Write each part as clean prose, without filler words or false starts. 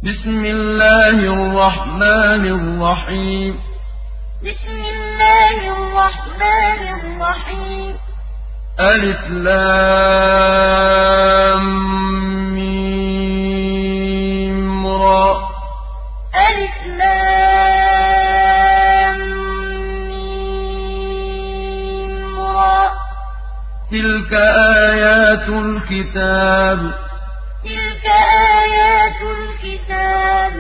بسم الله الرحمن الرحيم بسم الله الرحمن الرحيم ألف لام ميم را ألف لام ميم را تلك آيات الكتاب تلك آيات الكتاب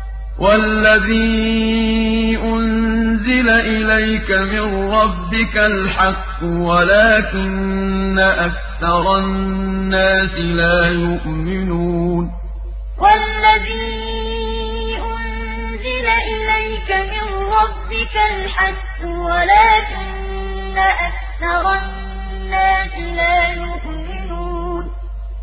والذي أنزل إليك من ربك الحق ولكن أكثر الناس لا يؤمنون والذي أنزل إليك من ربك الحق ولكن أكثر الناس لا يؤمنون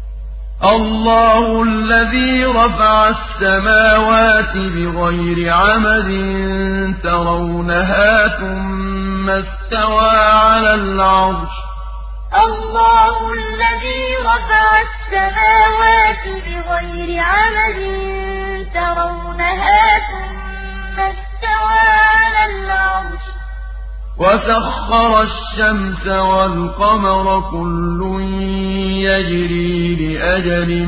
الله الذي رفع السماوات بغير عمد ترونها ثم استوى على العرش الله الذي رفع السماوات بغير عمد ترونها ثم استوى على العرش وسخر الشمس والقمر كل يجري لأجل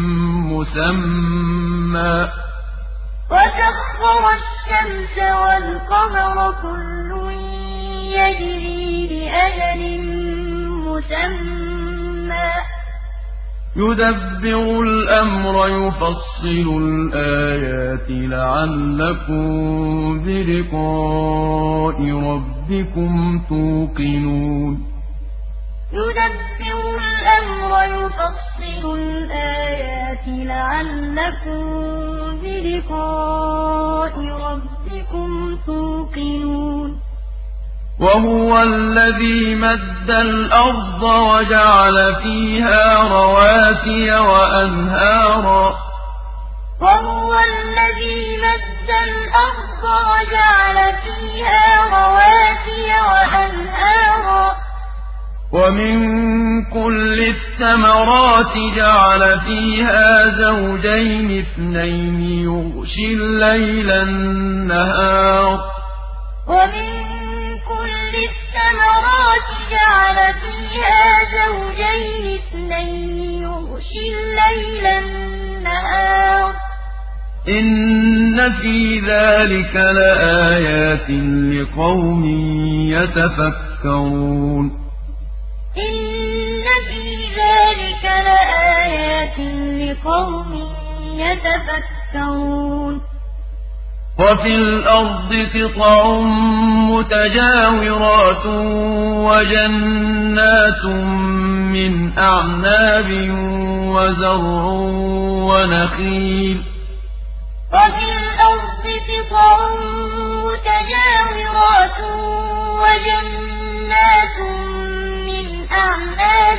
مسمى وسخر الشمس والقمر كل يجري لأجل مسمى يدبر الأمر يفصل الآيات لعلكم بلقاء ربكم توقنون يدبر الأمر يفصل الآيات لعلكم بلقاء ربكم توقنون وهو الذي مد الأرض وجعل فيها رواسي وأنهارا وهو الذي مد الأرض وجعل فيها رواسي وأنهارا ومن كل الثمرات جعل فيها زوجين اثنين يغشي الليل النهار ومن كل الثمرات جعل فيها زوجين اثنين يغشي الليل النهار إن في ذلك لآيات لقوم يتفكرون إن في ذلك لآيات لقوم يتفكرون وفي الأرض قطع متجاورات وجنات من أعناب وزرع ونخيل وفي الأرض قطع متجاورات وجنات من أعناب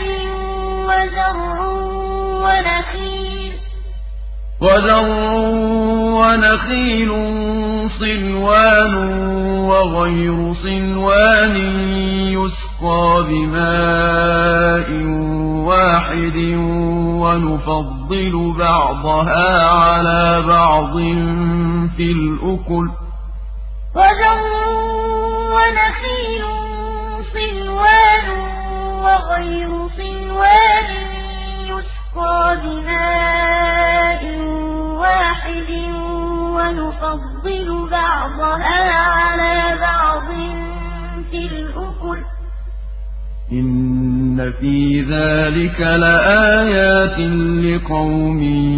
ونخيل صنوان وغير صنوان يسقى بماء واحد ونفضل بعضها على بعض في الأكل ونخيل صنوان وغير صنوان يسقى بماء واحد ونفضل بعضها على بعض في الأكل إن في ذلك لآيات لقوم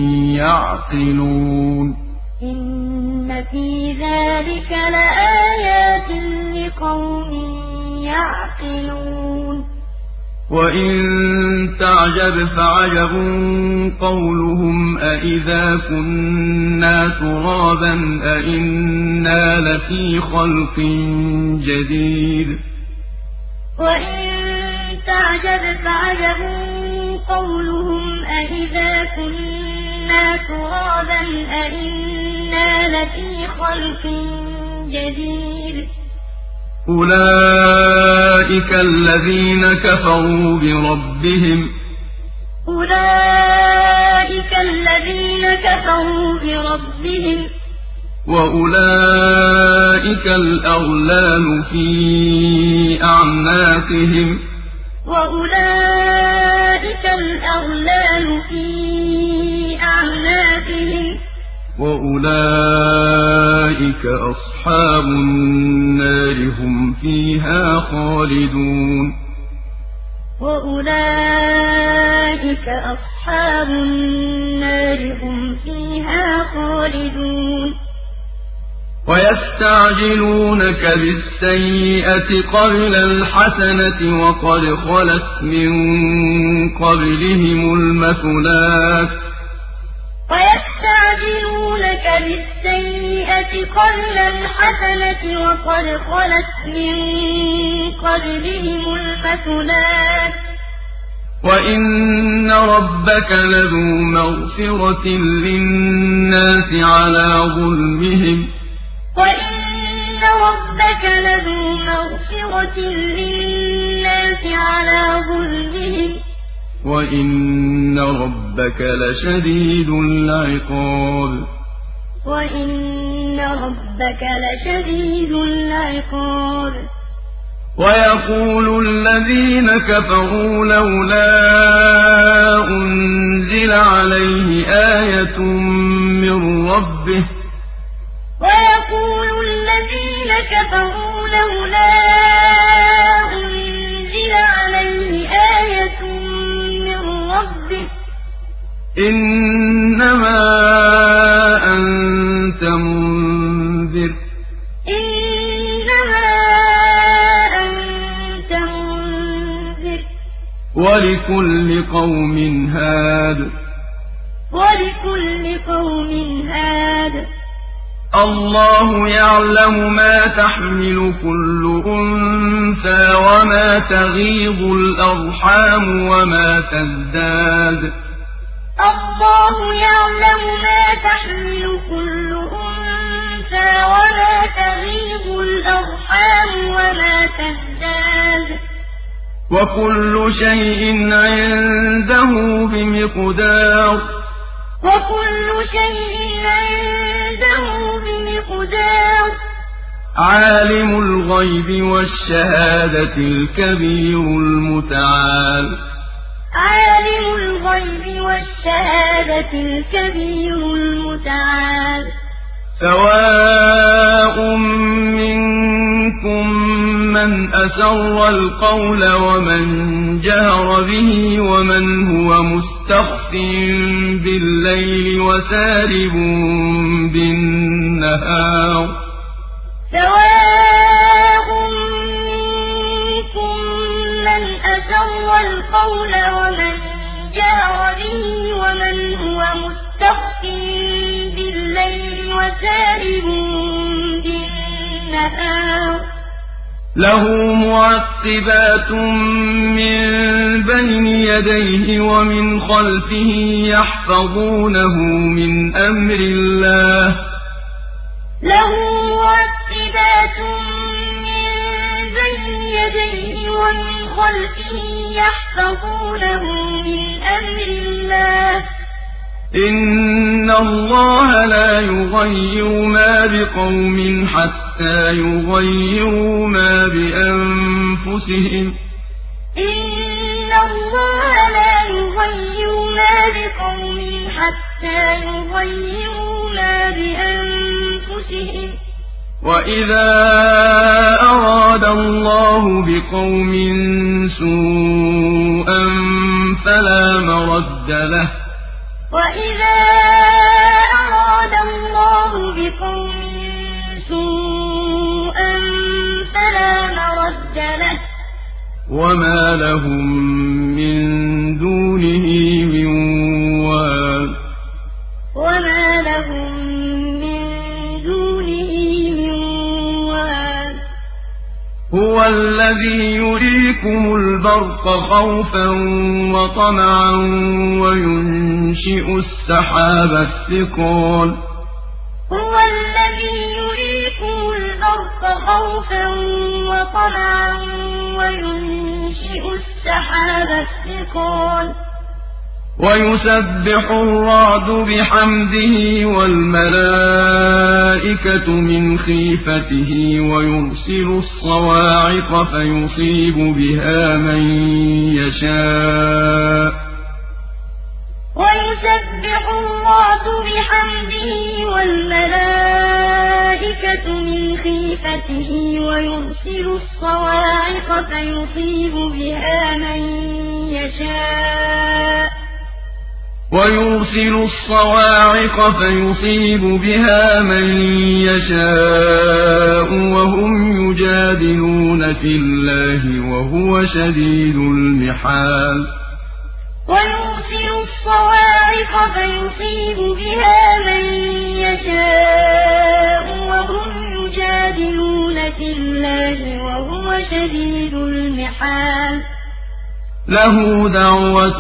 يعقلون إن في ذلك لآيات لقوم يعقلون وإن تعجب فعجب قولهم أإذا كنا ترابا أإنا لفي خلق جديد وإن تعجب فعجب قولهم أإذا كنا ترابا أإنا لفي خلق جديد أولئك الذين كفروا بربهم أولئك أولئك الذين كفروا بربهم وأولئك الأغلال في أعناقهم وأولئك الأغلال في أعناقهم وأولئك أصحاب النار هم فيها خالدون وأولئك أصحاب النار هم فيها خالدون ويستعجلونك بالسيئة قبل الحسنة وقد خلت من قبلهم المثلات ويستعجلونك بالسيئة قبل الحسنة وقد خلت من قبلهم المثلات وإن ربك لذو مغفرة للناس على ظلمهم وإن ربك لذو مغفرة للناس على ظلمهم وإن ربك لشديد العقاب وإن ربك لشديد العقاب ويقول الذين كفروا لولا أنزل عليه آية من ربه ويقول الذين كفروا لولا أنزل عليه آية من ربه إنما أنت منذر إنما أنت منذر ولكل قوم هاد ولكل قوم هاد الله يعلم ما تحمل كل أنثى وما تغيض الأرحام وما تزداد الله يعلم ما تحمل كل أنثى وما تغيض الأرحام وما تزداد وكل شيء عنده بمقدار وكل شيء عنده بمقدار عالم الغيب والشهادة الكبير المتعال عالم الغيب والشهادة الكبير المتعال سواء منكم من أسر القول ومن جهر به ومن هو مستخف بالليل وسارب بالنهار سواء منكم من أسر القول ومن جهر به ومن هو مستخف بالليل وسارب بالنهار له معقبات من بين يديه ومن خلفه يحفظونه من أمر الله له معقبات من بين يديه ومن خلفه يحفظونه من أمر الله إن الله لا يغير ما بقوم حتى يغيروا ما بأنفسهم إن الله لا يغير ما بقوم حتى يغيروا ما بأنفسهم وإذا أراد الله بقوم سوءا فلا مرد له وإذا أراد الله بقوم سوءا فلا مرد له وما لهم من دونه من وال وما لهم من دونه من وال هو الذي يريكم البرق خوفا وطمعا وينشئ السحاب الثقال هو الذي يريكم البرق خوفا وطمعا وينشئ السحاب الثقال ويسبح الرعد بحمده والملائكة من خيفته ويرسل الصواعق فيصيب بها من يشاء ويسبح الرعد بحمده والملائكة من خيفته ويرسل الصواعق فيصيب بها من يشاء ويرسل الصواعق فيصيب بها من يشاء وهم يجادلون في الله وهو شديد المحال ويرسل الصواعق فيصيب بها من يشاء وهم يجادلون في الله وهو شديد المحال له دعوة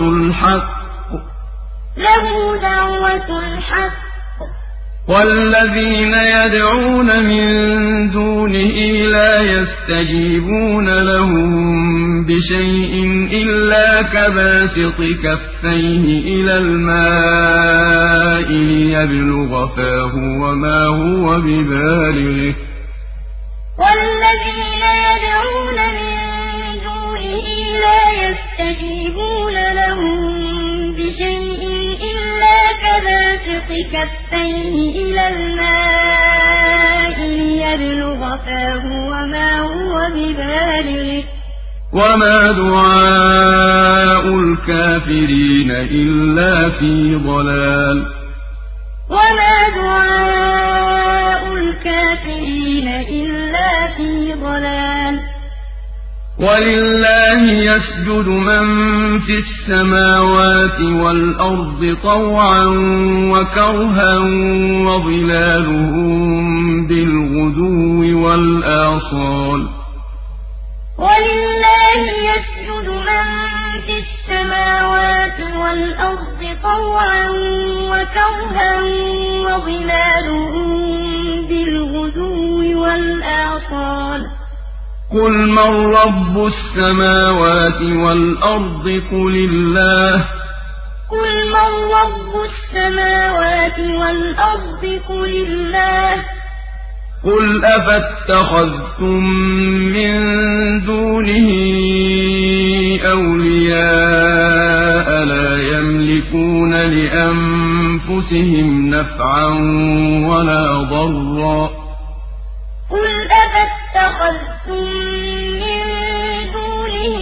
الحق والذين يدعون من دونه لا يستجيبون لهم بشيء إلا كباسط كفيه إلى الماء ليبلغ فاه وما هو ببالغه والذين يدعون من دونه لا يستجيبون لهم بشيء إلا كباسط كفيه إلى الماء ليبلغ فاه وما هو ببالغه وما دعاء الكافرين إلا في ضلال وما دعاء الكافرين إلا في ضلال ولله يسجد من في السماوات والأرض طوعا وكرها وظلالهم بالغدو والآصال ولله يسجد من في السماوات والأرض طوعا وكرها وظلالهم بالغدو والآصال قل من رب السماوات والأرض قل الله قل أفاتخذتم من دونه أولياء لا يملكون لأنفسهم نفعا ولا ضرا قل أفاتخذتم من دونه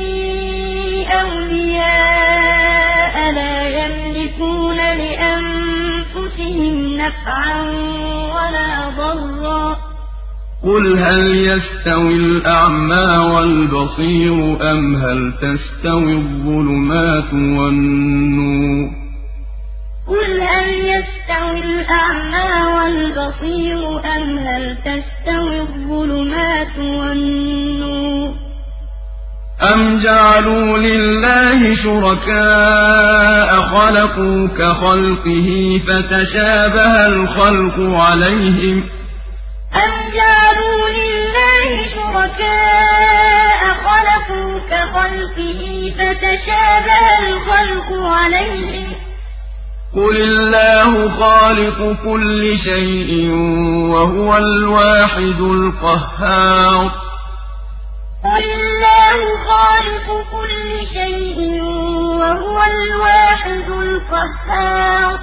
أولياء لا يملكون لأنفسهم نفعا ولا ضرا قل هل يستوي الأعمى والبصير أم هل تستوي الظلمات والنور قل هل يستوي الأعمى والبصير أم هل تستوي الظلمات والنور أم جعلوا لله شركاء خلقوا كخلقه فتشابه الخلق عليهم أم جعلوا لله شركاء خلقوا كخلقه فتشابه الخلق عليهم قل الله خالق كل شيء وهو الواحد القهار قل الله خالق كل شيء وهو الواحد القهار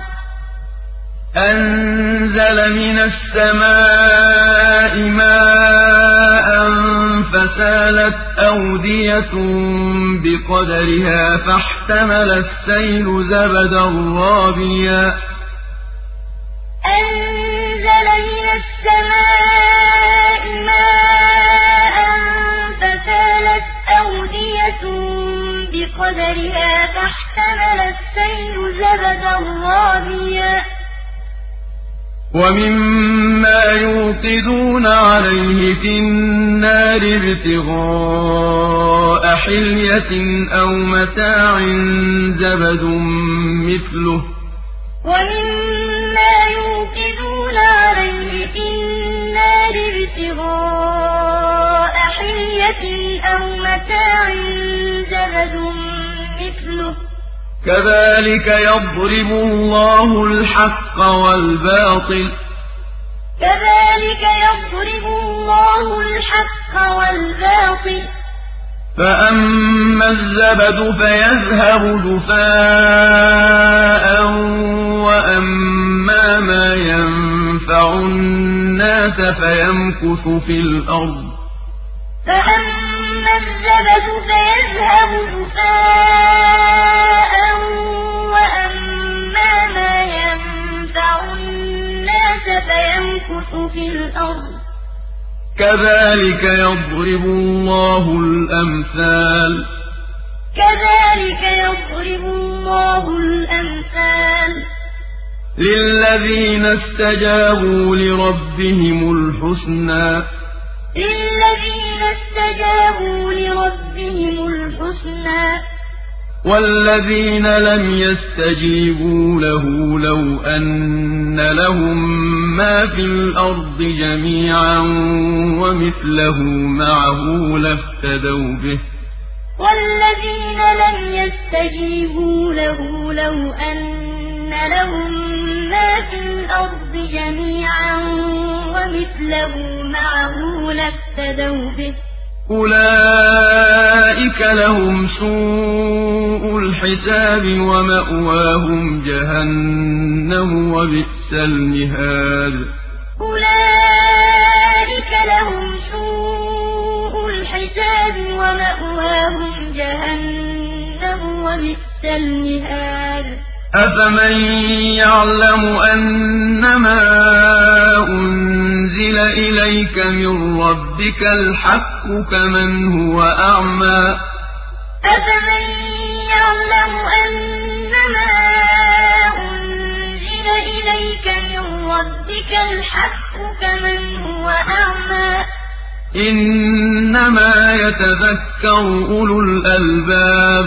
أنزل من السماء ماء فسالت أودية بقدرها فاحتمل السيل زبدا رابيا أنزل من السماء ماء فسالت أودية بقدرها فاحتمل السيل زبدا رابيا ومما يوقدون عليه في النار ابتغاء حلية أو متاع زبد مثله ومما يوقدون عليه في النار ابتغاء حلية أو متاع زبد مثله كذلك يضرب الله الحق والباطل فأما الزبد فيذهب جفاء وأما ما ينفع الناس فيمكث في الأرض كذلك يضرب الله الأمثال للذين استجابوا لربهم الحسنى والذين لم يستجيبوا له لو أن لهم ما في الأرض جميعا ومثله معه لافتدوا به أولئك لهم سوء الحساب ومأواهم جهنم وبئس المهاد أفمن يعلم أنما أنزل إليك من ربك الحق كمن هو أعمى إنما يتذكر أولو الألباب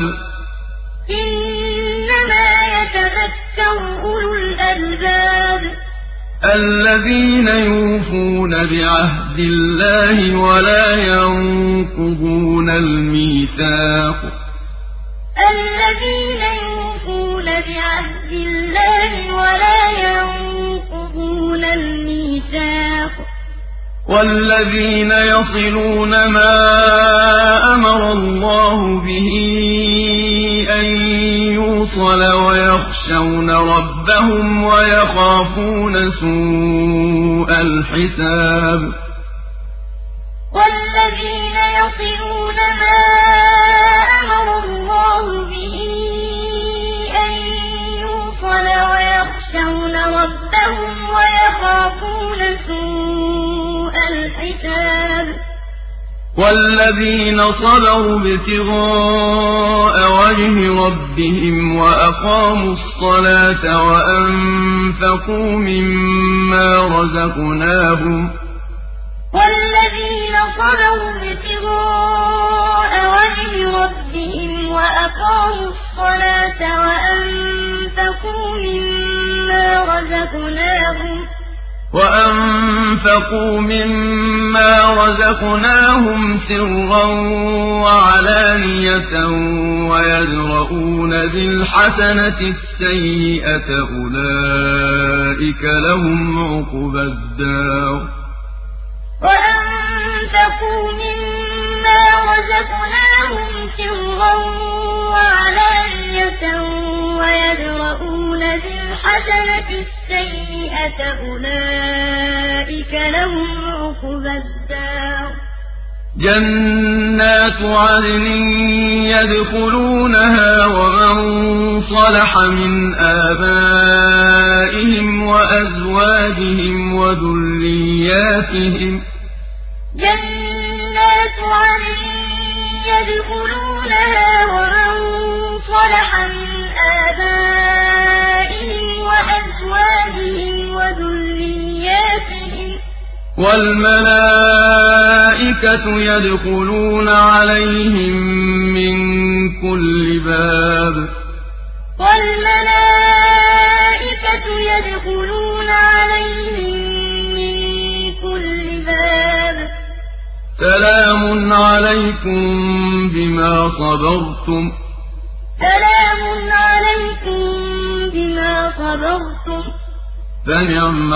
الذين يوفون بعهد الله ولا ينقضون الميثاق والذين يصلون ما أمر الله به أن يوصل ويخشون ربهم ويخافون سوء الحساب والذين صبروا ابتغاء وجه ربهم وأقاموا الصلاة وأنفقوا مما رزقناهم سرا وعلانية ويدرؤون بالحسنة السيئة أولئك لهم عقبى الدار جنات عدن يدخلونها ومن صلح من آبائهم وأزواجهم وذرياتهم والملائكة يدخلون عليهم من كل باب سلام عليكم بما صبرتم عليكم بما صبرتم فنعم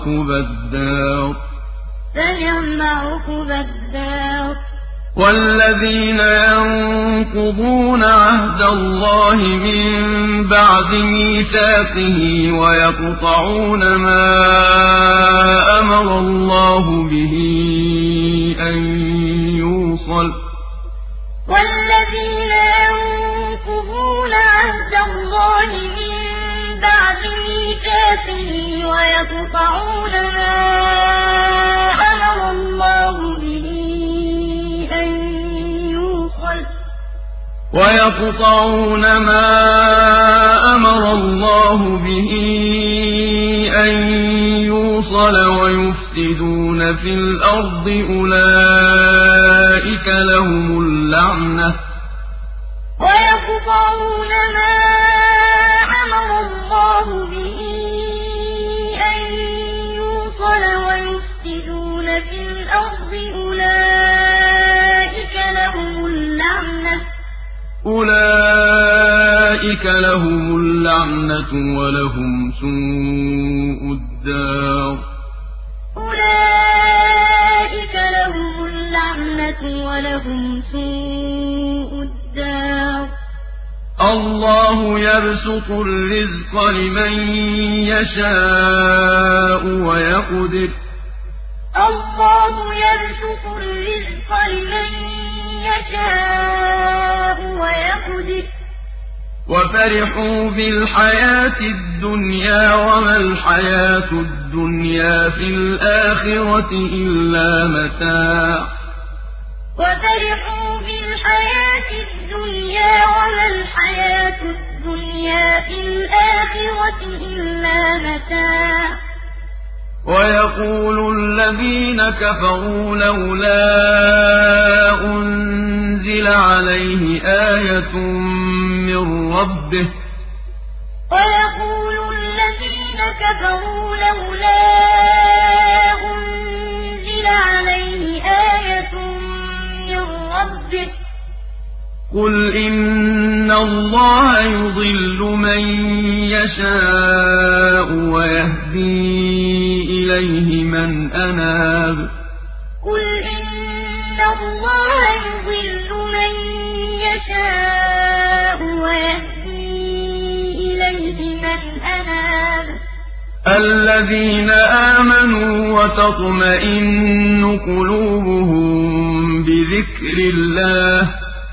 عقبى الدار والذين ينقضون عهد الله من بعد ميثاقه ويقطعون ما أمر الله به أن يوصل والذين ينقضون عهد الله من بعد ميثاقه ويقطعون ما أمر الله به أن يوصل ويفسدون في الأرض أولئك لهم اللعنة ويقطعون ما أمر الله به أن يوصل ويفسدون في الأرض أولئك لهم اللعنة ولهم سوء الدار الله يبسط الرزق لمن يشاء ويقدر وفرحوا بالحياة الدنيا وما الحياة الدنيا في الآخرة إلا متاع ويقول الذين كفروا لولا أنزل عليه آية من ربه قل إن الله يضل من يشاء ويهدي إليه من أناب الذين آمنوا وتطمئن قلوبهم بذكر الله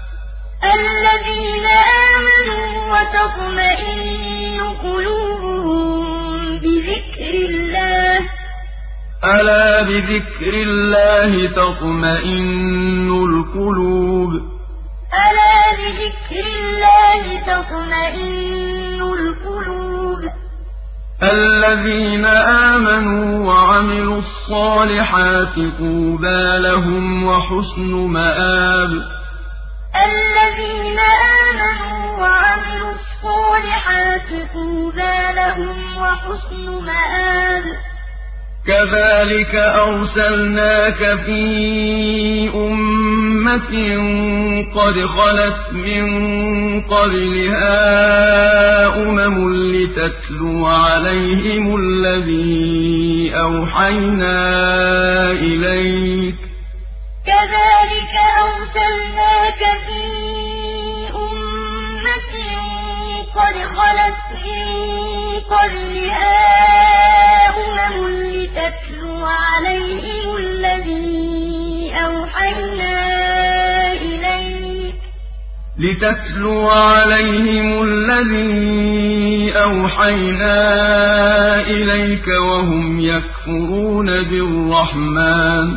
ألا بذكر الله تطمئن القلوب الذين آمنوا وعملوا الصالحات طوبى لهم وحسن مآب كذلك أرسلناك في أمة قد خلت من قبلها لتتلو عليهم الذي أوحينا إليك لتتلو عليهم الذي أوحينا إليك وهم يكفرون بالرحمن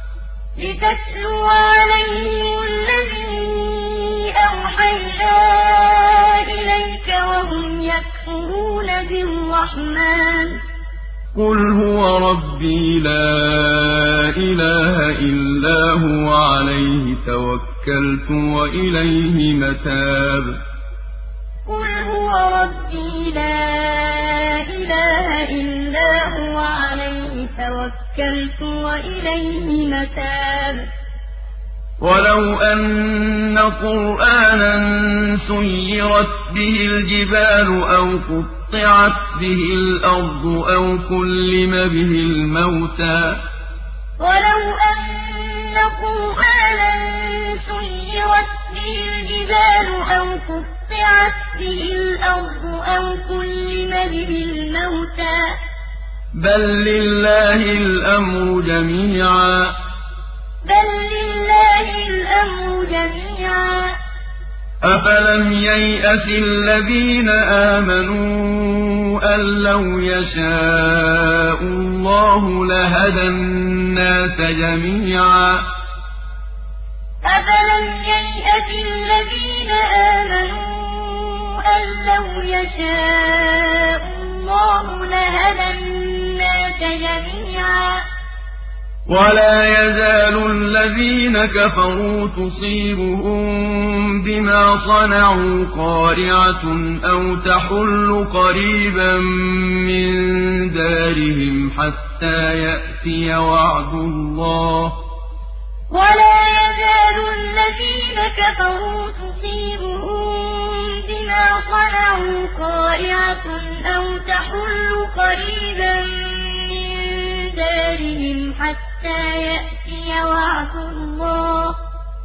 قل هو ربي لا إله إلا هو عليه توكلت وإليه متاب ولو أن قرآنا سيرت به الجبال أو قطعت به الأرض أو كلم به الموتى ولو أن قرآنا سيرت به الجبال أو قطعت به الأرض أو كلم به الموتى بل لله الأمر جميعا أفلم ييأس الذين آمنوا أن لو يشاء الله لهدى الناس جميعا أفلم ييأس الذين آمنوا أن لو يشاء الله لهدى الناس جميعا ولا يزال الذين كفروا تصيبهم بما صنعوا قارعة أو تحل قريبا من دارهم حتى يأتي وعد الله ولا يزال الذين كفروا تصيبهم بما صنعوا قارعة أو تحل قريبا من دارهم حتى يأتي وعد الله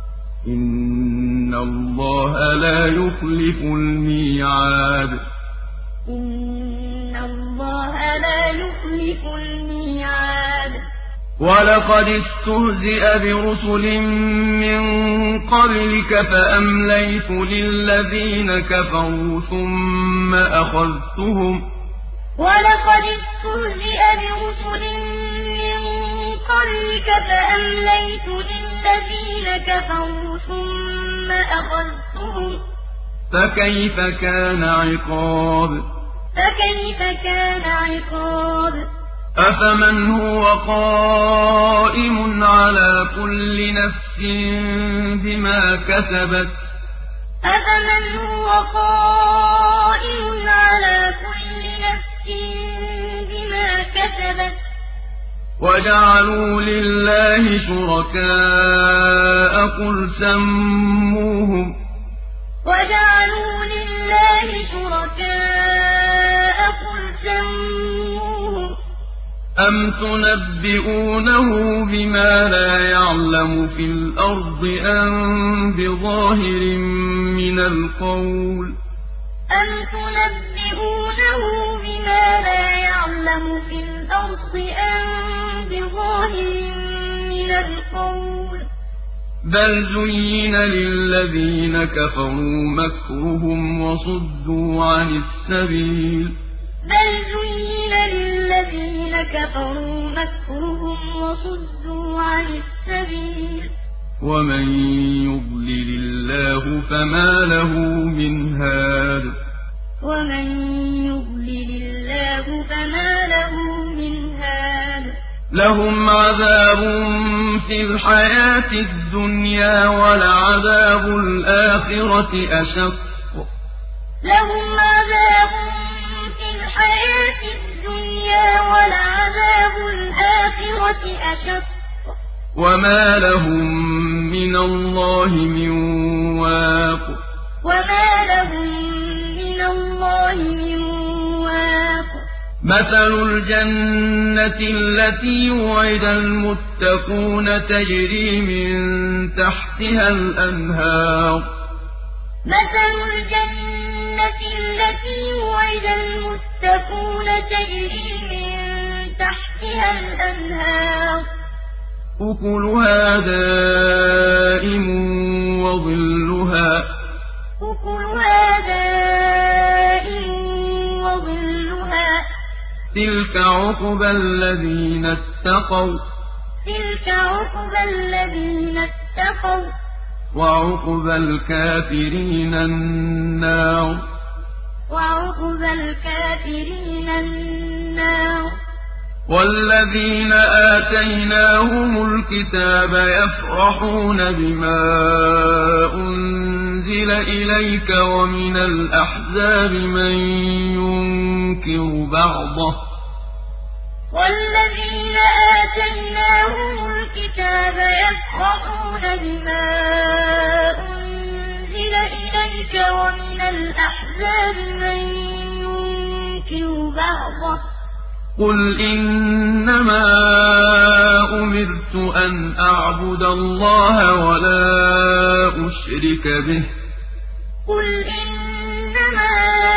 إن الله لا يخلف الميعاد ولقد استهزئ برسل من قبلك فأمليت للذين كفروا ثم أخذتهم ولقد استهزئ برسل من قبلك فأمليت للذين كفروا ثم أخذتهم فكيف كان عقاب أفمن هو قائم على كل نفس بما كسبت وجعلوا لله شركاء قل سموهم أم تنبئونه بما لا يعلم في الأرض أم بظاهر من القول بل زين للذين كفروا مكرهم وصدوا عن السبيل ومن يضلل الله فما له من هاد لهم عذاب في الحياة الدنيا ولعذاب الآخرة أشق وما لهم من الله من واق مثل الجنة التي وعد المتقون تجري من تحتها الأنهار أكلها دائم وظلها تلك عقبى الذين اتقوا وعقبى الكافرين النار والذين آتيناهم الكتاب يفرحون بما أنزل إليك ومن الأحزاب من ينكر بعضه والذين آتيناهم الكتاب يفرحون بما أنزل إليك ومن الأحزاب من ينكر بعضه قل إنما أمرت أن أعبد الله ولا أشرك به قل إنما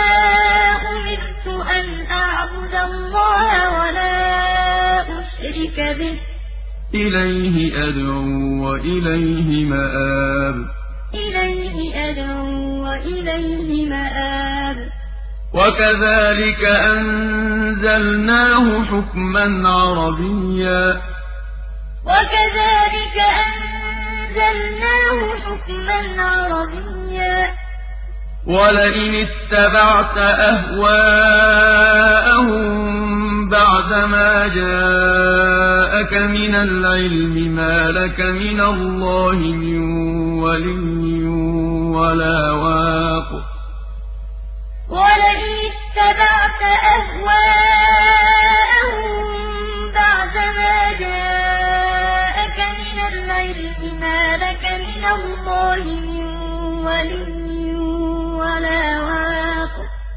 أمرت أن أعبد الله ولا أشرك به إليه أدعو وإليه مآب إليه أدعو وإليه مآب وكذلك أنزلناه حكما عربيا وكذلك أنزلناه حكما عربيا ولئن اتبعت أهواءهم بعدما جاءك من العلم ما لك من الله من ولي ولا واق ولئن اتبعت أهواءهم بعدما جاءك من العلم ما لك من الله من ولي ولا واق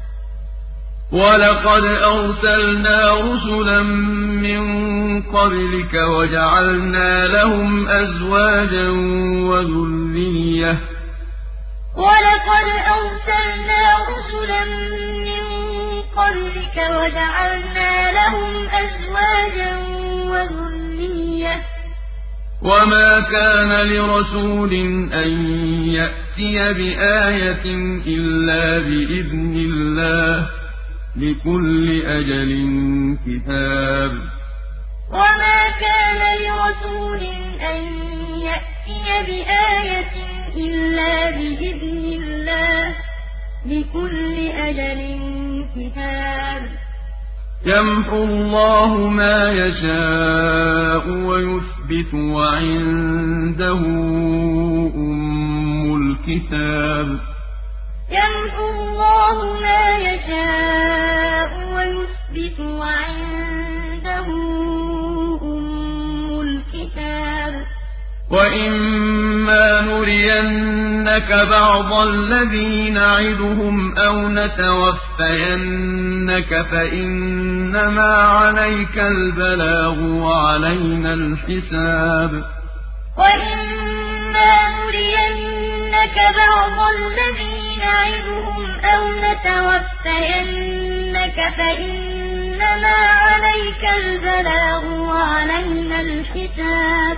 ولقد أرسلنا رسلا من قبلك وجعلنا لهم أزواجا وذرية ولقد أرسلنا رسلا من قبلك وجعلنا لهم أزواجا وذرية وما كان لرسول أن يأتي بآية إلا بإذن الله لكل أجل كتاب وما كان لرسول أن يأتي بآية إلا بإذن الله لكل أجل كتاب يمحو الله ما يشاء ويثبت وعنده أم الكتاب يمحو الله ما يشاء ويثبت وعنده أم الكتاب وإما نرينك بعض الذي نعدهم أو نتوفينك فإنما عليك البلاغ وعلينا الحساب وإما نرينك بعض الذي نعدهم أو نتوفينك فإنما عليك البلاغ وعلينا الحساب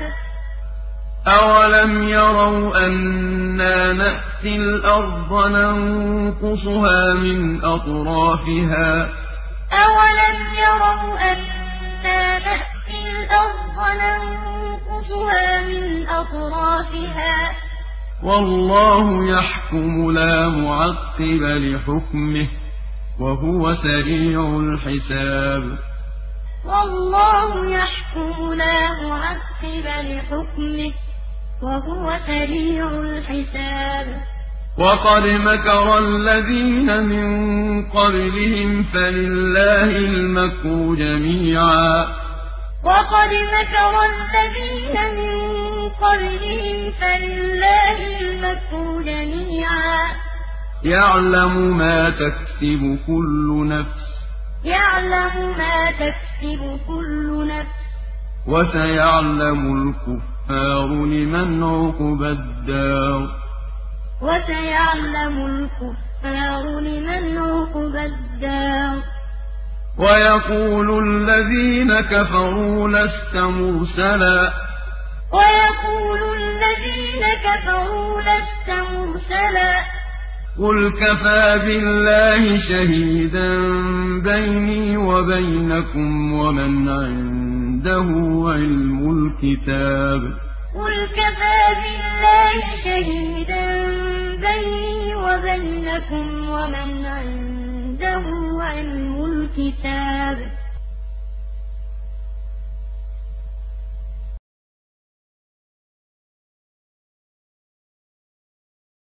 أولم يروا أنا نأتي الأرض ننقصها من أطرافها أولم يروا أنا نأتي الأرض ننقصها من أطرافها والله يحكم لا معقب لحكمه وهو سريع الحساب والله يحكم لا معقب لحكمه وهو سريع الحساب وقد مكر الذين من قبلهم فلله المكر جميعا وقد مكر الذين من قبلهم فلله المكر جميعا يعلم ما تكسب كل نفس يعلم ما تكسب كل نفس وسيعلم الكفار لمن عقبى الدار وسيعلم الكفار لمن عقبى الدار ويقول الذين كفروا لست مرسلا ويقول الذين كفروا لست مرسلا قل كفى بالله شهيدا بيني وبينكم ومن عنده علم الكتاب قل كفى بالله شهيدا بيني وبينكم ومن عنده علم الكتاب